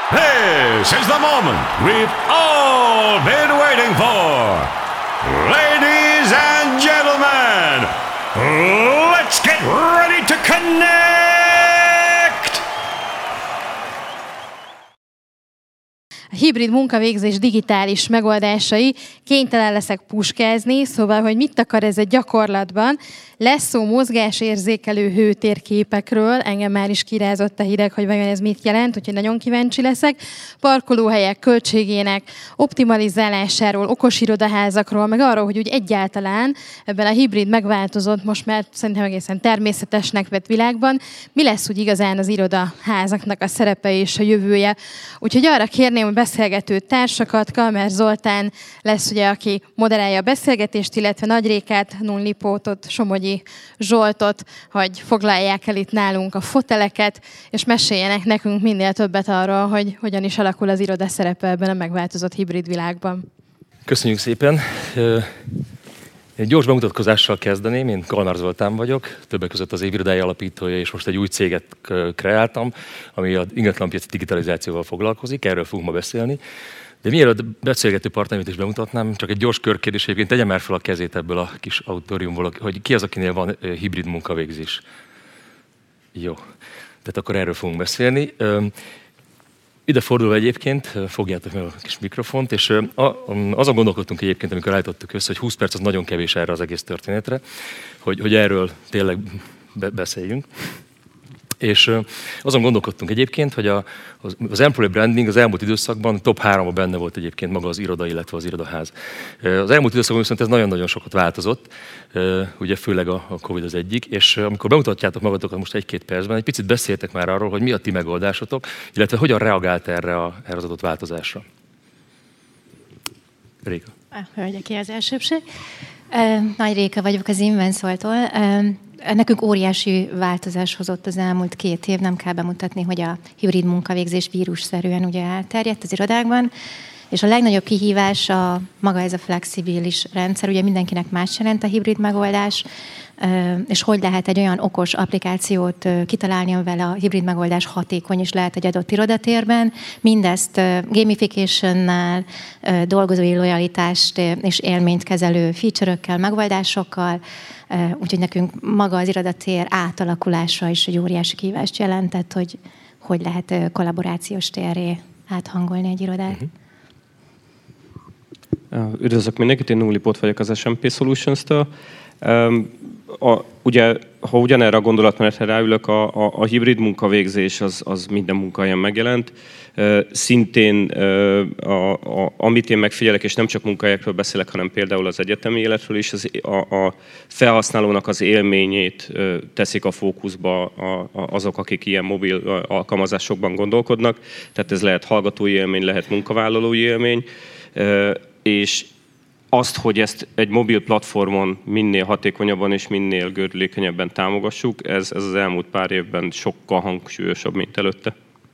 This is the moment we've all been waiting for. Ladies and gentlemen, let's get ready to connect! A hibrid munkavégzés digitális megoldásai, kénytelen leszek puskázni, szóval, hogy mit akar ez a gyakorlatban. Lesz szó mozgásérzékelő hőtérképekről, engem már is kirázott a hideg, hogy vajon ez mit jelent, úgyhogy nagyon kíváncsi leszek. Parkolóhelyek költségének optimalizálásáról, okos irodaházakról, meg arról, hogy úgy egyáltalán ebben a hibrid megváltozott, most már szerintem egészen természetesnek vett világban, mi lesz úgy igazán az irodaházaknak a szerepe és a jövője. Úgyhogy arra kérném a beszélgető társakat, Kalmár Zoltán lesz ugye, aki moderálja a beszélgetést, illetve Nagy Rékát, Nun Lipótot, Somogyi Zsoltot, hogy foglalják el itt nálunk a foteleket, és meséljenek nekünk minél többet arról, hogy hogyan is alakul az iroda szerepe ebben a megváltozott hibrid világban. Köszönjük szépen! Egy gyors bemutatkozással kezdeném, én Kalmár Zoltán vagyok, többek között az Évirodája alapítója, és most egy új céget kreáltam, ami az ingatlanpiaci digitalizációval foglalkozik, erről fogunk ma beszélni. De mielőtt beszélgető partneremet is bemutatnám, csak egy gyors körkérdés, egyébként tegye már fel a kezét ebből a kis auditoriumból, hogy ki az, akinél van hibrid munkavégzés. Jó, tehát akkor erről fogunk beszélni. Ide fordulva egyébként, fogjátok meg a kis mikrofont, és azon gondolkodtunk egyébként, amikor állítottuk össze, hogy 20 perc az nagyon kevés erre az egész történetre, hogy erről tényleg beszéljünk. És azon gondolkodtunk egyébként, hogy az employee branding az elmúlt időszakban top 3-ban benne volt egyébként maga az iroda, illetve az irodaház. Az elmúlt időszakban viszont ez nagyon-nagyon sokat változott, ugye főleg a Covid az egyik, és amikor bemutatjátok magatokat most 1-2 percben, egy picit beszéltek már arról, hogy mi a ti megoldásotok, illetve hogyan reagált erre az adott változásra. Réka. Hölgyeké az elsőbség. Nagy Réka vagyok az Invensoltól. Nekünk óriási változás hozott az elmúlt 2 év, nem kell bemutatni, hogy a hibrid munkavégzés vírusszerűen ugye elterjedt az irodákban, és a legnagyobb kihívás maga ez a flexibilis rendszer, ugye mindenkinek más jelent a hibrid megoldás, és hogy lehet egy olyan okos applikációt kitalálni, amivel a hibrid megoldás hatékony is lehet egy adott irodatérben. Mindezt gamification-nál, dolgozói lojalitást és élményt kezelő feature-ökkel, megoldásokkal, úgyhogy nekünk maga az irodatér átalakulása is egy óriási kihívást jelentett, hogy lehet kollaborációs térré áthangolni egy irodát. Üdvözlök mindenkit, én Nun Lipót vagyok az SMP Solutions-től. Ugye, ha ugyanerre a gondolatmenetre ráülök, a hibrid munkavégzés az minden munkahelyen megjelent. Szintén, amit én megfigyelek, és nem csak munkahelyekről beszélek, hanem például az egyetemi életről is, a felhasználónak az élményét teszik a fókuszba azok, akik ilyen mobil alkalmazásokban gondolkodnak. Tehát ez lehet hallgatói élmény, lehet munkavállalói élmény, és azt, hogy ezt egy mobil platformon minél hatékonyabban és minél gördülékenyebben támogassuk, ez az elmúlt pár évben sokkal hangsúlyosabb, mint előtte.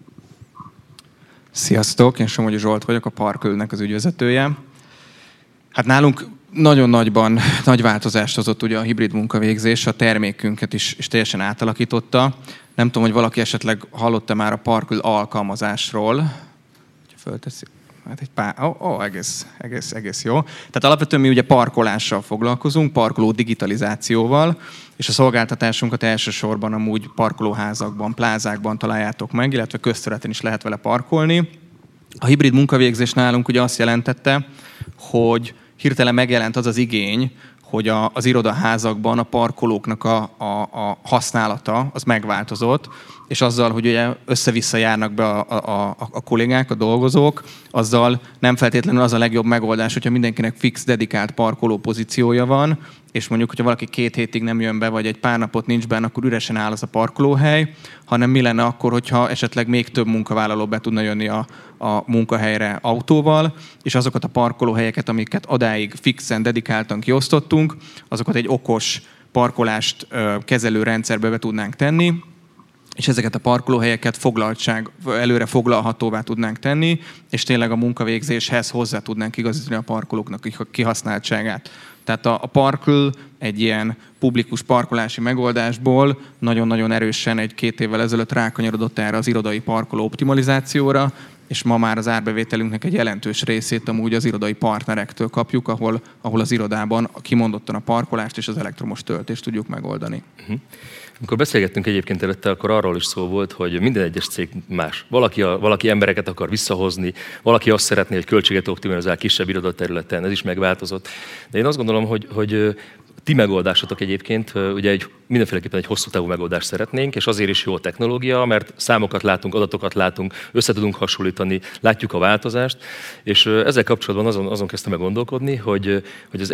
Sziasztok, én Somogyi Zsolt vagyok, a Parkölnek az ügyvezetője. Hát nálunk nagyon nagy változást hozott ugye a hibrid munkavégzés, a termékünket is teljesen átalakította. Nem tudom, hogy valaki esetleg hallotta már a Parköl alkalmazásról. Ha fölteszi. Hát egy pár, egész jó. Tehát alapvetően mi ugye parkolással foglalkozunk, parkoló digitalizációval, és a szolgáltatásunkat elsősorban amúgy parkolóházakban, plázákban találjátok meg, illetve közterületen is lehet vele parkolni. A hibrid munkavégzés nálunk ugye azt jelentette, hogy hirtelen megjelent az az igény, hogy az irodaházakban a parkolóknak a használata az megváltozott, és azzal, hogy ugye össze-vissza járnak be a kollégák, a dolgozók, azzal nem feltétlenül az a legjobb megoldás, hogyha mindenkinek fix, dedikált parkoló pozíciója van, és mondjuk, hogyha valaki 2 hétig nem jön be, vagy egy pár napot nincs benne, akkor üresen áll az a parkolóhely, hanem mi lenne akkor, hogyha esetleg még több munkavállaló be tudna jönni a munkahelyre autóval, és azokat a parkolóhelyeket, amiket adáig fixen, dedikáltan kiosztottunk, azokat egy okos parkolást kezelő rendszerbe be tudnánk tenni, és ezeket a parkolóhelyeket előre foglalhatóvá tudnánk tenni, és tényleg a munkavégzéshez hozzá tudnánk igazítani a parkolóknak a kihasználtságát. Tehát a Parkl egy ilyen publikus parkolási megoldásból nagyon-nagyon erősen 1-2 évvel ezelőtt rákanyarodott erre az irodai parkoló optimalizációra, és ma már az árbevételünknek egy jelentős részét amúgy az irodai partnerektől kapjuk, ahol az irodában kimondottan a parkolást és az elektromos töltést tudjuk megoldani. Amikor beszélgettünk egyébként előtte, akkor arról is szó volt, hogy minden egyes cég más. Valaki embereket akar visszahozni, valaki azt szeretné, hogy költséget optimalizál kisebb irodaterületen, ez is megváltozott. De én azt gondolom, hogy ti megoldásotok egyébként, ugye mindenféleképpen egy hosszú távú megoldást szeretnénk, és azért is jó a technológia, mert számokat látunk, adatokat látunk, össze tudunk hasonlítani, látjuk a változást, és ezzel kapcsolatban azon kezdtem meg gondolkodni, hogy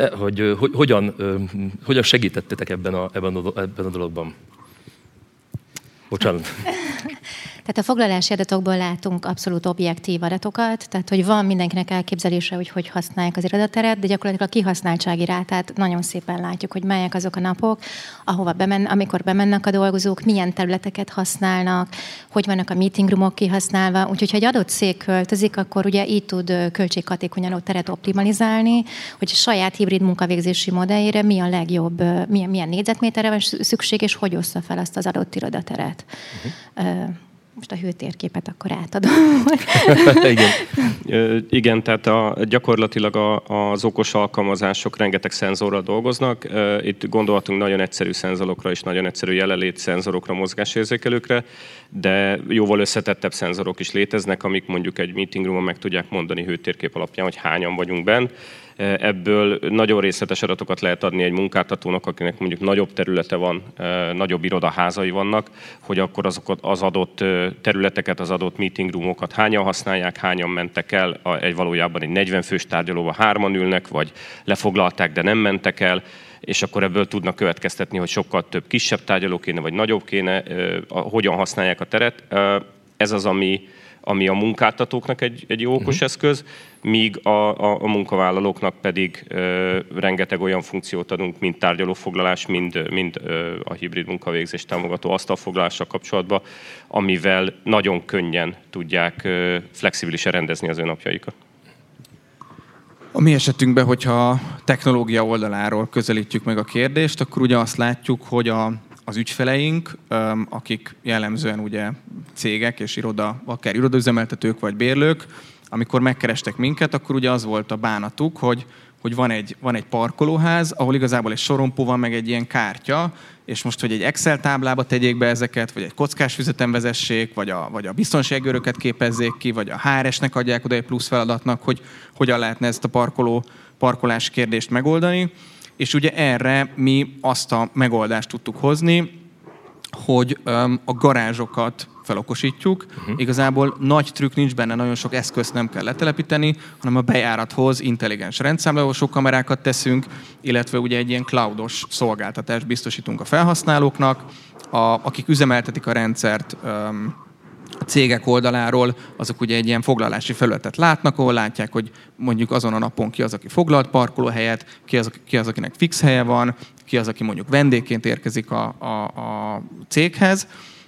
hogyan segítettetek ebben a dologban. Bocsánat. Tehát a foglalási adatokból látunk abszolút objektív adatokat, tehát hogy van mindenkinek elképzelése, hogy használják az irodateret, de gyakorlatilag a kihasználtsági rátát nagyon szépen látjuk, hogy melyek azok a napok, amikor bemennek a dolgozók, milyen területeket használnak, hogy vannak a meeting roomok kihasználva. Úgyhogy ha egy adott cég költözik, akkor ugye így tud költséghatékonyan a teret optimalizálni, hogy a saját hibrid munkavégzési modelljére mi a legjobb, milyen négyzetméterre van szükség, és hogy ossza fel azt az adott irodateret. Most a hőtérképet akkor átadom. Igen, tehát gyakorlatilag az okos alkalmazások rengeteg szenzorral dolgoznak. Itt gondolhatunk nagyon egyszerű szenzorokra és nagyon egyszerű jelenlét szenzorokra, mozgásérzékelőkre, de jóval összetettebb szenzorok is léteznek, amik mondjuk egy meeting roomon meg tudják mondani hőtérkép alapján, hogy hányan vagyunk benn. Ebből nagyon részletes adatokat lehet adni egy munkáltatónak, akinek mondjuk nagyobb területe van, nagyobb irodaházai vannak, hogy akkor azokat az adott területeket, az adott meeting roomokat hányan használják, hányan mentek el, valójában egy 40 fős tárgyalóba 3-an ülnek, vagy lefoglalták, de nem mentek el, és akkor ebből tudnak következtetni, hogy sokkal több kisebb tárgyaló kéne, vagy nagyobb kéne, hogyan használják a teret. Ez az, ami a munkáltatók egy jó okos eszköz, míg a munkavállalóknak pedig rengeteg olyan funkciót adunk, mint tárgyalófoglalás, mind a hibrid munkavégzés támogató asztalfoglalással kapcsolatban, amivel nagyon könnyen tudják flexibilisen rendezni az ő napjaikat. A mi esetünkben, hogyha technológia oldaláról közelítjük meg a kérdést, akkor ugye azt látjuk, hogy az ügyfeleink, akik jellemzően ugye cégek és akár irodaüzemeltetők vagy bérlők, amikor megkerestek minket, akkor ugye az volt a bánatuk, hogy van egy parkolóház, ahol igazából egy sorompó van, meg egy ilyen kártya, és most, hogy egy Excel táblába tegyék be ezeket, vagy egy kockás füzeten vezessék, vagy a biztonságőröket képezzék ki, vagy a HRS-nek adják oda egy plusz feladatnak, hogy hogyan lehetne ezt a parkolás kérdést megoldani. És ugye erre mi azt a megoldást tudtuk hozni, hogy a garázsokat felokosítjuk. Igazából nagy trükk nincs benne, nagyon sok eszközt nem kell letelepíteni, hanem a bejárathoz intelligens rendszámlálósó kamerákat teszünk, illetve ugye egy ilyen cloudos szolgáltatást biztosítunk a felhasználóknak, akik üzemeltetik a rendszert a cégek oldaláról, azok ugye egy ilyen foglalási felületet látnak, ahol látják, hogy mondjuk azon a napon ki az, aki foglalt parkolóhelyet, ki az, akinek fix helye van, ki az, aki mondjuk vendégként érkezik a céghez.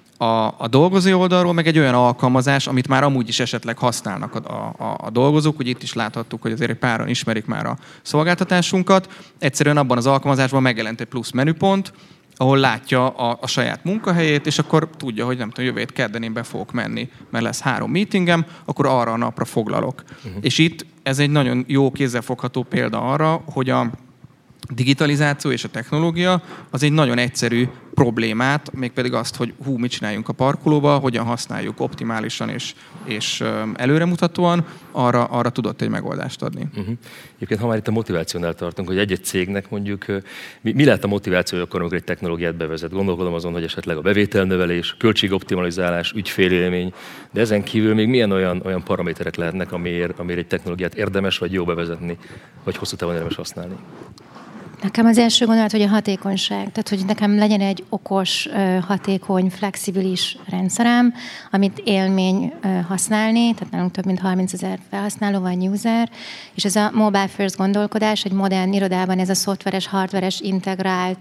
A dolgozói oldalról meg egy olyan alkalmazás, amit már amúgy is esetleg használnak a dolgozók, hogy itt is láthattuk, hogy azért egy páran ismerik már a szolgáltatásunkat. Egyszerűen abban az alkalmazásban megjelent egy plusz menüpont, ahol látja a saját munkahelyét, és akkor tudja, hogy nem tudom, jövő hét kedden én be fogok menni, mert lesz 3 meetingem, akkor arra a napra foglalok. És itt ez egy nagyon jó kézzelfogható példa arra, hogy a digitalizáció és a technológia az egy nagyon egyszerű problémát, mégpedig azt, hogy mit csináljunk a parkolóba, hogyan használjuk optimálisan és előremutatóan, arra tudott egy megoldást adni. Egyébként, ha már itt a motivációnál tartunk, hogy egy-egy cégnek mondjuk, mi lehet a motiváció, akkor amikor egy technológiát bevezet? Gondolkodom azon, hogy esetleg a bevételnövelés, költségoptimalizálás, ügyfélélmény, de ezen kívül még milyen olyan paraméterek lehetnek, amiért egy technológiát érdemes vagy jó bevezetni, vagy hosszú távon érdemes használni? Nekem az első gondolat, hogy a hatékonyság. Tehát, hogy nekem legyen egy okos, hatékony, flexibilis rendszerem, amit élmény használni, tehát nálunk több mint 30 000 felhasználó van user, és ez a mobile first gondolkodás, egy modern irodában ez a szoftveres, hardveres, integrált,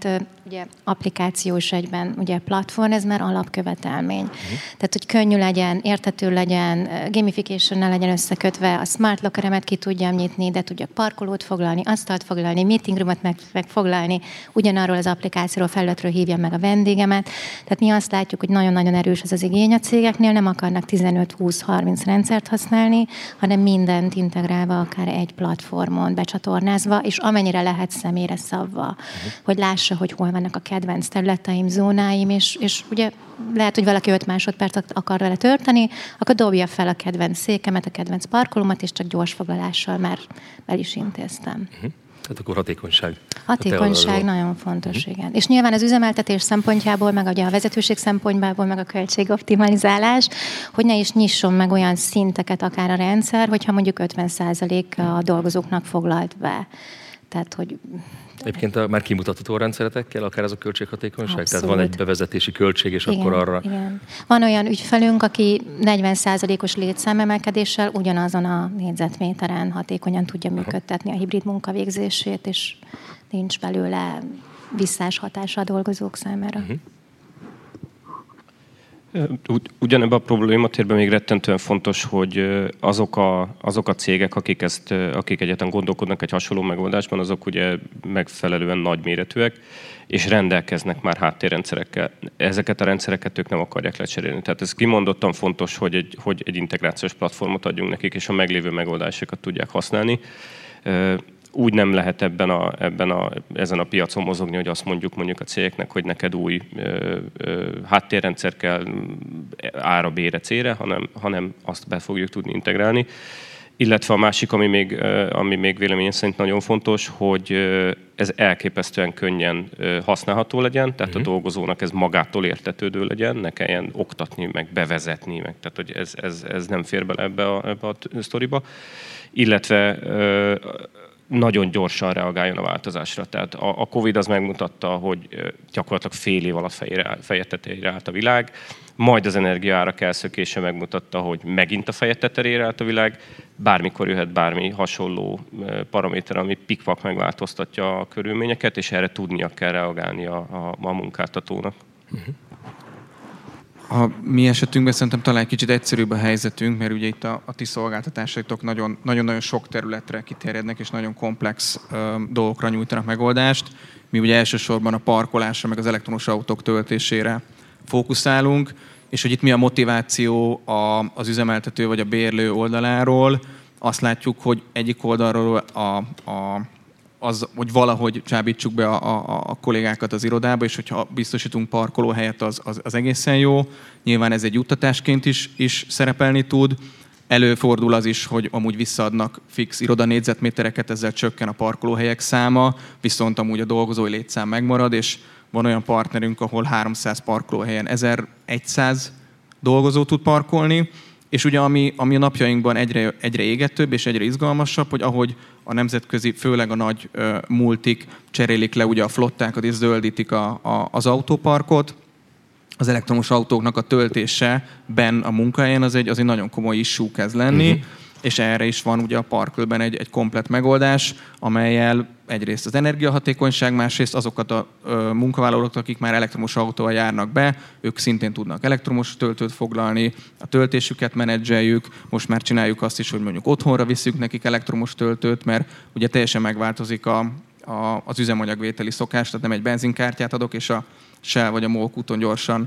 ugye applikációs egyben, ugye platform, ez már alapkövetelmény. Tehát, hogy könnyű legyen, érthető legyen, gamification-nel legyen összekötve, a smart lockeremet ki tudjam nyitni, de tudjak parkolót foglalni, asztalt foglalni, meeting roomot megfoglalni, ugyanarról az applikációról, felületről hívjam meg a vendégemet. Tehát mi azt látjuk, hogy nagyon-nagyon erős ez az igény a cégeknél, nem akarnak 15-20-30 rendszert használni, hanem mindent integrálva, akár egy platformon becsatornázva, és amennyire lehet személyre szabva, hogy lássa, hogy hol vannak a kedvenc területeim, zónáim, és ugye lehet, hogy valaki 5 másodpercet akar vele tölteni, akkor dobja fel a kedvenc székemet, a kedvenc parkolómat, és csak gyors foglalással már el is intéztem. Tehát akkor hatékonyság. Hatékonyság nagyon fontos, igen. És nyilván az üzemeltetés szempontjából, meg ugye a vezetőség szempontjából, meg a költségoptimalizálás, hogy ne is nyisson meg olyan szinteket akár a rendszer, hogyha mondjuk 50% a dolgozóknak foglalt be. Tehát, hogy... Egyébként már kimutatható rendszeretekkel, akár ez a költséghatékonyság? Abszolút. Tehát van egy bevezetési költség, és igen, akkor arra... Igen. Van olyan ügyfelünk, aki 40%-os létszámemelkedéssel ugyanazon a négyzetméteren hatékonyan tudja működtetni a hibrid munkavégzését, és nincs belőle visszás hatása a dolgozók számára. Ugyanebben a problématérben még rettentően fontos, hogy azok a cégek, akik egyáltalán gondolkodnak egy hasonló megoldásban, azok ugye megfelelően nagyméretűek, és rendelkeznek már háttérrendszerekkel. Ezeket a rendszereket ők nem akarják lecserélni. Tehát ez kimondottan fontos, hogy egy integrációs platformot adjunk nekik, és a meglévő megoldásokat tudják használni. Úgy nem lehet ezen a piacon mozogni, hogy azt mondjuk a cégeknek, hogy neked új háttérrendszer kell A-ra, B-re, C-re, hanem azt be fogjuk tudni integrálni. Illetve a másik, ami még véleményem szerint nagyon fontos, hogy ez elképesztően könnyen használható legyen, tehát a dolgozónak ez magától értetődő legyen, ne kelljen oktatni, meg bevezetni, meg, tehát hogy ez nem fér bele ebbe a sztoriba. Illetve nagyon gyorsan reagáljon a változásra. Tehát a Covid az megmutatta, hogy gyakorlatilag fél év alatt feje tetejére állt a világ, majd az energiaárak elszökése megmutatta, hogy megint a feje tetejére állt a világ, bármikor jöhet bármi hasonló paraméter, ami pikpak megváltoztatja a körülményeket, és erre tudnia kell reagálni a munkáltatónak. A mi esetünkben szerintem talán egy kicsit egyszerűbb a helyzetünk, mert ugye itt a ti szolgáltatásaitok nagyon-nagyon sok területre kiterjednek, és nagyon komplex dolgokra nyújtanak megoldást. Mi ugye elsősorban a parkolásra, meg az elektromos autók töltésére fókuszálunk, és hogy itt mi a motiváció az üzemeltető vagy a bérlő oldaláról, azt látjuk, hogy egyik oldalról hogy valahogy csábítsuk be a kollégákat az irodába, és hogyha biztosítunk parkolóhelyet, az egészen jó. Nyilván ez egy juttatásként is szerepelni tud. Előfordul az is, hogy amúgy visszaadnak fix irodanégyzetmétereket, ezzel csökken a parkolóhelyek száma, viszont amúgy a dolgozói létszám megmarad, és van olyan partnerünk, ahol 300 parkolóhelyen 1100 dolgozó tud parkolni, és ugye ami a napjainkban egyre égetőbb és egyre izgalmasabb, hogy ahogy a nemzetközi, főleg a nagy multik cserélik le ugye a flottákat és zöldítik az autóparkot, az elektromos autóknak a töltéseben a munkahelyen az egy nagyon komoly issue kezd lenni, és erre is van ugye a Parkölben egy komplett megoldás, amellyel egyrészt az energiahatékonyság, másrészt azokat a munkavállalókat, akik már elektromos autóval járnak be, ők szintén tudnak elektromos töltőt foglalni, a töltésüket menedzseljük, most már csináljuk azt is, hogy mondjuk otthonra visszük nekik elektromos töltőt, mert ugye teljesen megváltozik az üzemanyagvételi szokás, tehát nem egy benzinkártyát adok, és a Shell vagy a MOL úton gyorsan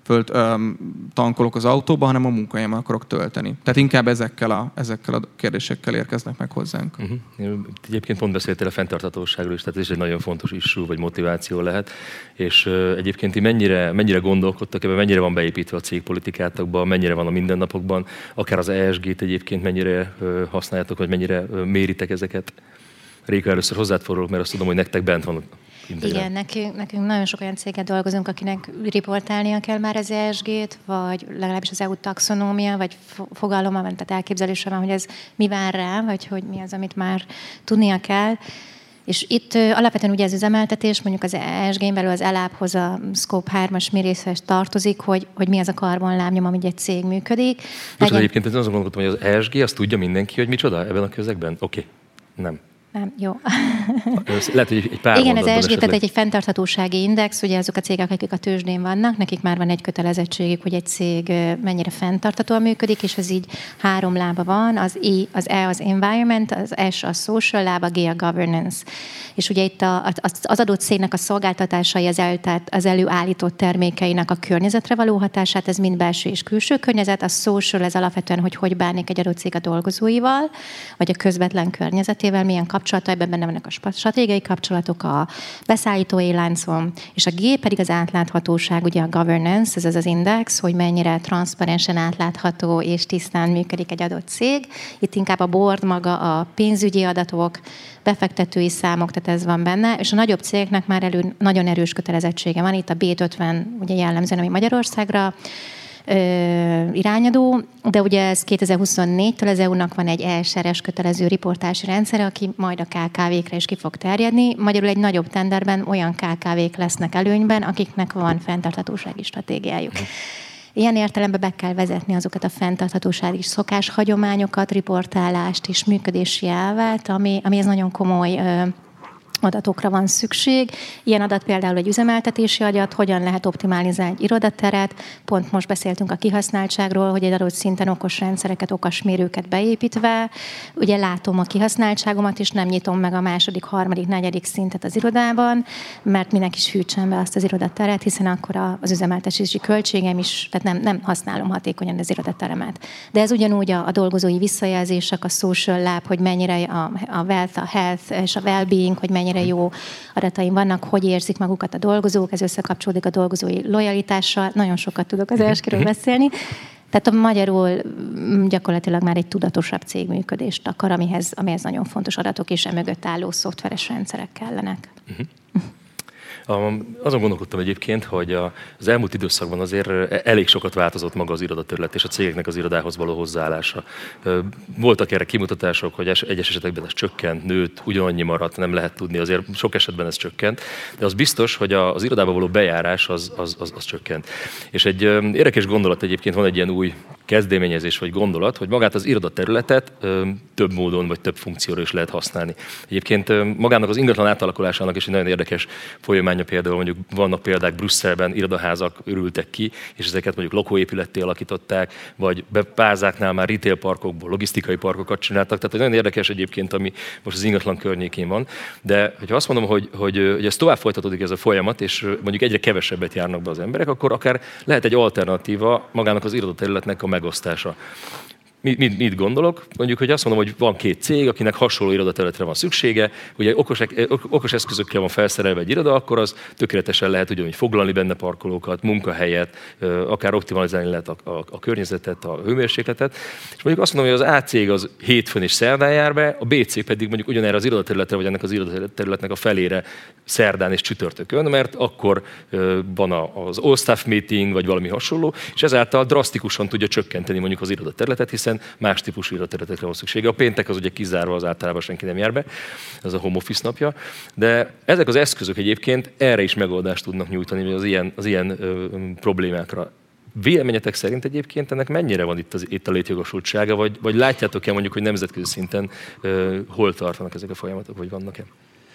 tankolok az autóba, hanem a munkahelyemen akarok tölteni. Tehát inkább ezekkel a kérdésekkel érkeznek meg hozzánk. Egyébként pont beszéltél a fenntarthatóságról is, tehát ez egy nagyon fontos issue, vagy motiváció lehet. És egyébként ti mennyire gondolkodtak ebben, mennyire van beépítve a cégpolitikátokban, mennyire van a mindennapokban, akár az ESG-t egyébként mennyire használjátok, vagy mennyire méritek ezeket? Réka, először hozzád fordulok, mert azt tudom, hogy nektek bent van. Igen, nekünk nagyon sok olyan céget dolgozunk, akinek riportálnia kell már az ESG-t, vagy legalábbis az EU taxonómia, vagy fogaloma, tehát elképzelése van, hogy ez mi vár rá, vagy hogy mi az, amit már tudnia kell. És itt alapvetően ugye az üzemeltetés, mondjuk az ESG-n belül az ELAP-hoz a Scope 3-as méréshez tartozik, hogy mi az a karbonlábnyom, ami egy cég működik. Most egyébként azon gondoltam, hogy az ESG, azt tudja mindenki, hogy micsoda ebben a közegben? Oké. Nem. Nem, jó. Lehet, hogy egy pár igen, ez mondatban tehát egy fenntarthatósági index, ugye azok a cégek, akik a tőzsdén vannak, nekik már van egy kötelezettségük, hogy egy cég mennyire fenntarthatóan működik, és ez így 3 lába van, az E az environment, az S a social láb, a G a governance. És ugye itt az adott cégnek a szolgáltatásai, az előállított termékeinek a környezetre való hatását, ez mind belső és külső környezet, a social, ez alapvetően, hogy bánik egy adott cég a dolgozóival, vagy a közvetlen környezetével, milyen kapcsolataiban benne vannak a stratégiai kapcsolatok, a beszállítói láncon, és a G pedig az átláthatóság, ugye a governance, ez az index, hogy mennyire transzparensen átlátható és tisztán működik egy adott cég. Itt inkább a board maga, a pénzügyi adatok, befektetői számok, tehát ez van benne, és a nagyobb cégeknek már nagyon erős kötelezettsége van. Itt a B50 ugye jellemzően, ami Magyarországra irányadó, de ugye ez 2024-től az EU-nak van egy ESRS kötelező riportási rendszere, aki majd a KKV-kre is ki fog terjedni. Magyarul egy nagyobb tenderben olyan KKV-k lesznek előnyben, akiknek van fenntarthatósági stratégiájuk. Ilyen értelemben be kell vezetni azokat a fenntarthatósági szokáshagyományokat, riportálást és működési elvet, amihez nagyon komoly adatokra van szükség. Ilyen adat például egy üzemeltetési adat, hogyan lehet optimalizálni egy irodateret. Pont most beszéltünk a kihasználtságról, hogy egy adott szinten okos rendszereket, okos mérőket beépítve, ugye látom a kihasználtságomat, és nem nyitom meg a második, harmadik, negyedik szintet az irodában, mert minek is hűtsem be azt az irodateret, hiszen akkor az üzemeltetési költségem is, tehát nem használom hatékonyan az irodateremet. De ez ugyanúgy a dolgozói visszajelzések, a social lab, hogy mennyire a wealth, a health és a well-being, hogy mennyire jó adataim vannak, hogy érzik magukat a dolgozók, ez összekapcsolódik a dolgozói lojalitással. Nagyon sokat tudok az ESG-ről beszélni. Tehát a magyarul gyakorlatilag már egy tudatosabb cégműködést akar, amihez nagyon fontos adatok és emögött álló szoftveres rendszerek kellenek. Azon gondolkodtam egyébként, hogy az elmúlt időszakban azért elég sokat változott maga az irodaterület és a cégeknek az irodához való hozzáállása. Voltak erre kimutatások, hogy egyes esetekben ez csökkent, nőtt, ugyanannyi maradt, nem lehet tudni, azért sok esetben ez csökkent, de az biztos, hogy az irodába való bejárás az csökkent. És egy érdekes gondolat egyébként, van egy ilyen új kezdeményezés vagy gondolat, hogy magát az irodaterületet több módon vagy több funkcióra is lehet használni. Egyébként magának az ingatlan átalakulásának is egy nagyon érdekes folyamánya, például mondjuk vannak példák Brüsszelben, irodaházak örültek ki, és ezeket mondjuk lakóépületté alakították, vagy Pázáknál már retail parkokból logisztikai parkokat csináltak, tehát nagyon érdekes egyébként, ami most az ingatlan környékén van. De hogyha azt mondom, hogy ez tovább folytatódik ez a folyamat, és mondjuk egyre kevesebbet járnak be az emberek, akkor akár lehet egy alternatíva magának az irodaterületnek a megosztása. Mit gondolok? Mondjuk, hogy azt mondom, hogy van 2 cég, akinek hasonló irodaterületre van szüksége, ugye okos eszközökkel van felszerelve egy iroda, akkor az tökéletesen lehet ugyanúgy foglalni benne parkolókat, munkahelyet, akár optimalizálni lehet a környezetet, a hőmérsékletet. És mondjuk azt mondom, hogy az A cég az hétfőn és szerdán jár be, a B cég pedig mondjuk ugyanerre az irodaterületre, vagy ennek az irodaterületnek a felére szerdán és csütörtökön, mert akkor van az all-staff meeting, vagy valami hasonló, és ezáltal drasztikusan tudja csökkenteni mondjuk az irodaterületet, hiszen más típusú irodaterületekre van szüksége. A péntek az ugye kizárva, az általában senki nem jár be, ez a home office napja, de ezek az eszközök egyébként erre is megoldást tudnak nyújtani, az ilyen problémákra. Véleményetek szerint egyébként ennek mennyire van itt a létjogosultsága, vagy látjátok-e mondjuk, hogy nemzetközi szinten hol tartanak ezek a folyamatok, vagy vannak-e?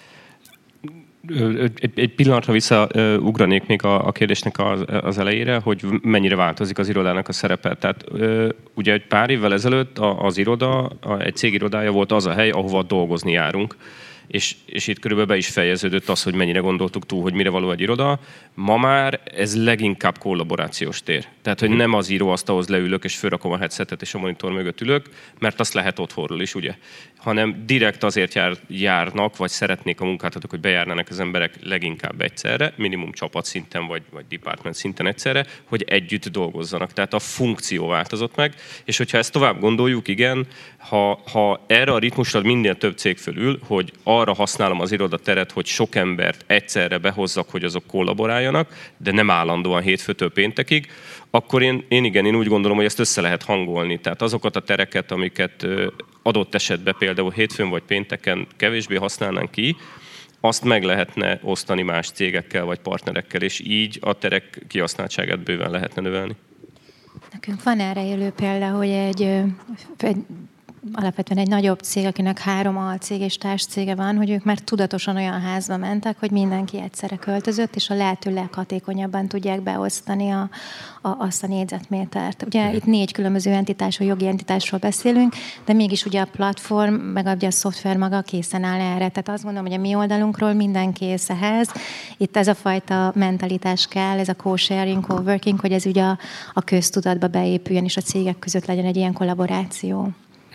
Egy pillanatra visszaugranék még a kérdésnek az elejére, hogy mennyire változik az irodának a szerepe. Tehát ugye egy pár évvel ezelőtt az iroda, egy cég irodája volt az a hely, ahova dolgozni járunk. És itt körülbelül be is fejeződött az, hogy mennyire gondoltuk túl, hogy mire való egy iroda. Ma már ez leginkább kollaborációs tér. Tehát, hogy nem az íróasztalhoz leülök, és fölrakom a headsetet, és a monitor mögött ülök, mert azt lehet otthonról is, ugye? Hanem direkt azért járnak, vagy szeretnék a munkáltatók, hogy bejárnának az emberek leginkább egyszerre, minimum csapatszinten, vagy department szinten egyszerre, hogy együtt dolgozzanak. Tehát a funkció változott meg, és hogyha ezt tovább gondoljuk, igen, ha erre a ritmusra minél több cég fölül, hogy arra használom az irodateret, hogy sok embert egyszerre behozzak, hogy azok kollaboráljanak, de nem állandóan hétfőtől péntekig, akkor én úgy gondolom, hogy ezt össze lehet hangolni. Tehát azokat a tereket, amiket adott esetben például hétfőn vagy pénteken kevésbé használnánk ki, azt meg lehetne osztani más cégekkel vagy partnerekkel, és így a terek kihasználtságát bőven lehetne növelni. Nekünk van erre élő példa, hogy egy alapvetően egy nagyobb cég, akinek 3 alcég és társcége van, hogy ők már tudatosan olyan házba mentek, hogy mindenki egyszerre költözött, és a lehető leghatékonyabban tudják beosztani azt a négyzetmétert. Ugye itt 4 különböző entitásról, jogi entitásról beszélünk, de mégis ugye a platform, meg ugye a szoftver maga készen áll erre. Tehát azt gondolom, hogy a mi oldalunkról minden kész ehhez. Itt ez a fajta mentalitás kell, ez a co-sharing, co-working, hogy ez ugye a köztudatba beépüljön, és a cégek között legyen egy ilyen kollaboráció.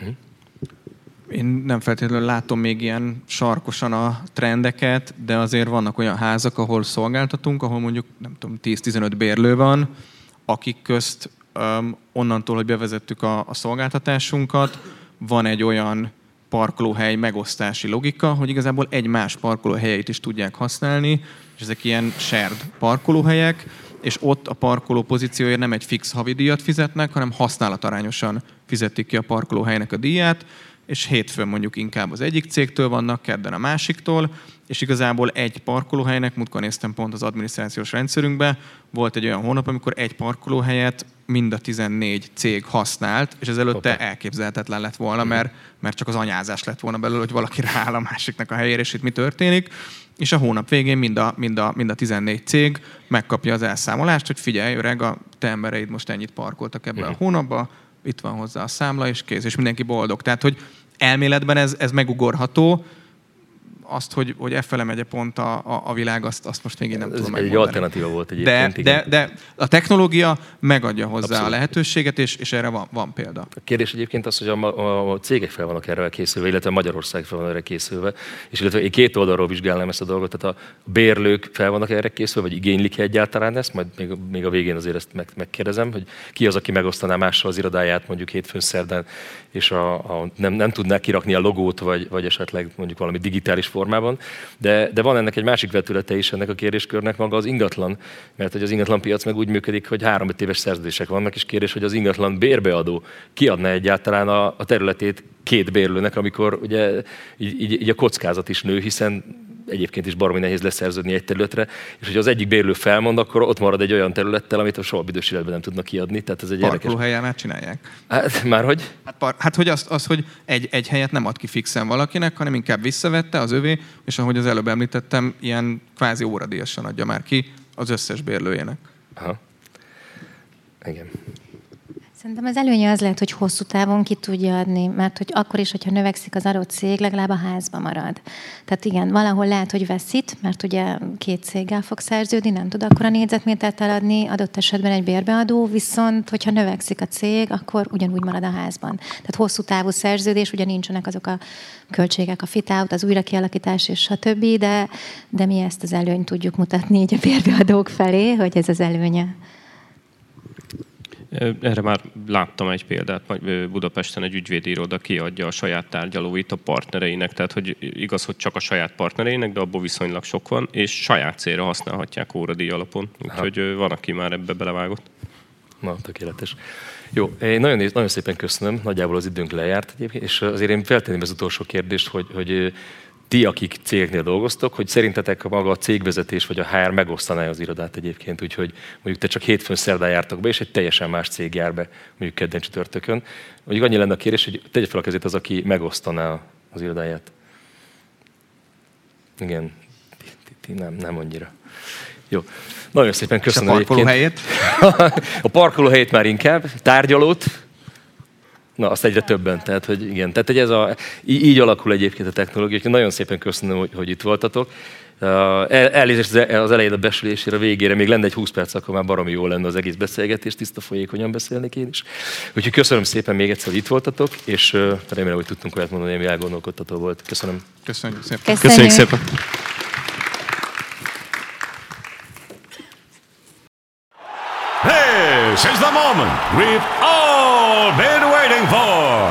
Én nem feltétlenül látom még ilyen sarkosan a trendeket, de azért vannak olyan házak, ahol szolgáltatunk, ahol mondjuk nem tudom, 10-15 bérlő van, akik közt onnantól, hogy bevezettük a szolgáltatásunkat, van egy olyan parkolóhely megosztási logika, hogy igazából egymás parkolóhelyeit is tudják használni, és ezek ilyen shared parkolóhelyek, és ott a parkoló pozícióért nem egy fix havidíjat fizetnek, hanem használatarányosan fizetik ki a parkolóhelynek a díját, és hétfőn mondjuk inkább az egyik cégtől vannak, kedden a másiktól, és igazából egy parkolóhelynek, múltkor néztem pont az adminisztrációs rendszerünkbe, volt egy olyan hónap, amikor egy parkolóhelyet mind a 14 cég használt, és ez előtte elképzelhetetlen lett volna, mert csak az anyázás lett volna belőle, hogy valaki rááll a másiknak a helyére, és itt mi történik. És a hónap végén mind a 14 cég megkapja az elszámolást, hogy figyelj, öreg, a te embereid most ennyit parkoltak ebben a hónapban, itt van hozzá a számla, és kész, és mindenki boldog. Tehát, hogy elméletben ez megugorható, azt, hogy effele megye pont a világ, azt most még én nem tudom megmondani. Egy alternatíva volt egyébként. De a technológia megadja hozzá a lehetőséget, és erre van példa. A kérdés egyébként az, hogy a cégek fel vannak erre készülve, illetve Magyarország fel van erre készülve, és illetve én 2 oldalról vizsgálnám ezt a dolgot, tehát a bérlők fel vannak erre készülve, vagy igénylik egyáltalán ezt, majd még a végén azért ezt megkérdezem, hogy ki az, aki megosztaná mással az irodáját mondjuk hétfőn, szerdán, és nem tudná kirakni a logót, vagy esetleg mondjuk valami digitális formában, de van ennek egy másik vetülete is ennek a kérdéskörnek, maga az ingatlan, mert hogy az ingatlan piac meg úgy működik, hogy 3-5 éves szerződések vannak, és kérdés, hogy az ingatlan bérbeadó kiadna egyáltalán a területét 2 bérlőnek, amikor ugye így a kockázat is nő, hiszen egyébként is baromi nehéz leszerződni egy területre, és hogy az egyik bérlő felmond, akkor ott marad egy olyan területtel, amit a soha büdös életben nem tudnak kiadni. Tehát ez egy parkolóhelyen már csinálják. Márhogy? Hát hogy az, hogy egy helyet nem ad ki fixen valakinek, hanem inkább visszavette az övé, és ahogy az előbb említettem, ilyen kvázi óradíjasan adja már ki az összes bérlőjének. Aha. Igen. Szerintem az előnye az lehet, hogy hosszú távon ki tudja adni, mert hogy akkor is, hogyha növekszik az adott cég, legalább a házba marad. Tehát igen, valahol lehet, hogy veszít, mert ugye 2 céggel fog szerződni, nem tud akkor a négyzetmétert eladni, adott esetben egy bérbeadó, viszont hogyha növekszik a cég, akkor ugyanúgy marad a házban. Tehát hosszú távú szerződés, ugye nincsenek azok a költségek, a fit-out, az újrakialakítás és stb., de mi ezt az előnyt tudjuk mutatni így a bérbeadók felé, hogy ez az előnye. Erre már láttam egy példát, Budapesten egy ügyvédi iroda kiadja a saját tárgyalóit a partnereinek, tehát hogy igaz, hogy csak a saját partnereinek, de abból viszonylag sok van, és saját célra használhatják óradíj alapon, úgyhogy van, aki már ebbe belevágott. Na, tökéletes. Jó, én nagyon szépen köszönöm, nagyjából az időnk lejárt egyébként, és azért én feltenném az utolsó kérdést, hogy ti, akik cégnél dolgoztok, hogy szerintetek maga a cégvezetés vagy a HR megosztaná az irodát egyébként, úgyhogy mondjuk te csak hétfőn, szerdán jártak be, és egy teljesen más cég jár be, mondjuk kedden, csütörtökön. Mondjuk annyi lenne a kérdés, hogy tegye fel a kezét az, aki megosztaná az irodáját. Igen, nem annyira. Jó, nagyon szépen köszönöm. És a parkolóhelyét? A parkolóhelyét már inkább, tárgyalót. Na, azt egyre többen, tehát hogy igen. Tehát hogy így alakul egyébként a technológia, úgyhogy nagyon szépen köszönöm, hogy itt voltatok. Elnézést az elején a besülésére, a végére még lenne egy 20 perc, akkor már baromi jó lenne az egész beszélgetés, tiszta folyékonyan beszélnék én is. Úgyhogy köszönöm szépen még egyszer, hogy itt voltatok, és remélem, hogy tudtunk olyat mondani, ami elgondolkodtató volt. Köszönöm. Köszönjük szépen. Köszönjük szépen. This is the moment we've all been waiting for.